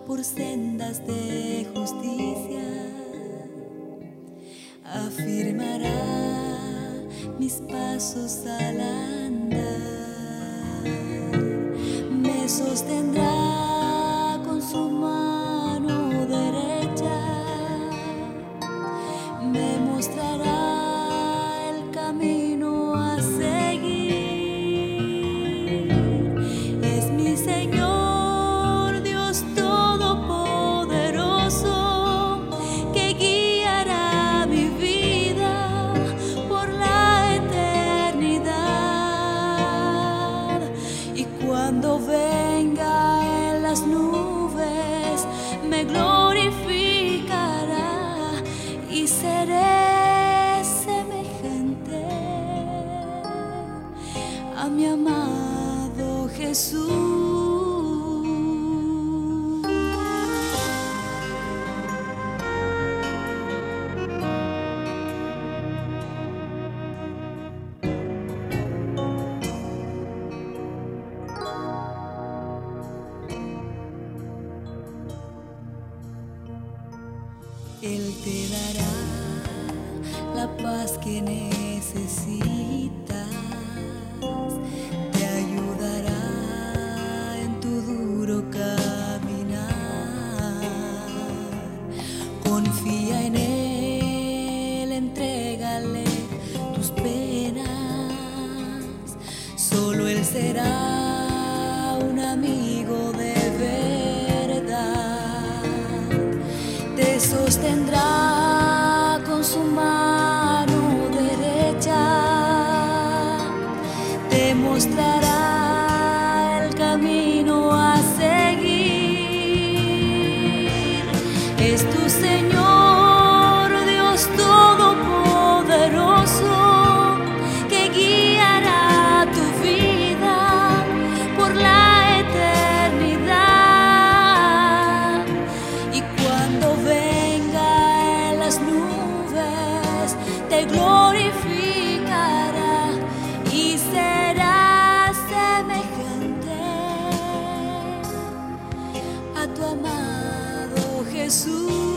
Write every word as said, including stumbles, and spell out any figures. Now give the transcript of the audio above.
por sendas de justicia, afirmará mis pasos al andar, me sostendrá con su mano derecha, me mostrará el camino a seguir. Es mi Señor Dios Todopoderoso que guiará mi vida por la eternidad. Y cuando venga en las nubes me glorificará y seré semejante a mi amado Jesús. Él te dará la paz que necesitas, te ayudará en tu duro caminar. Confía en Él, entrégale tus penas, solo Él será un amigo de verdad. Te sostendrá con su mano derecha, te mostrará el camino a seguir. Es tu Señor Dios Todopoderoso que guiará tu vida por la eternidad. Y cuando venga en las nubes te glorificará y serás semejante a tu amado Jesús.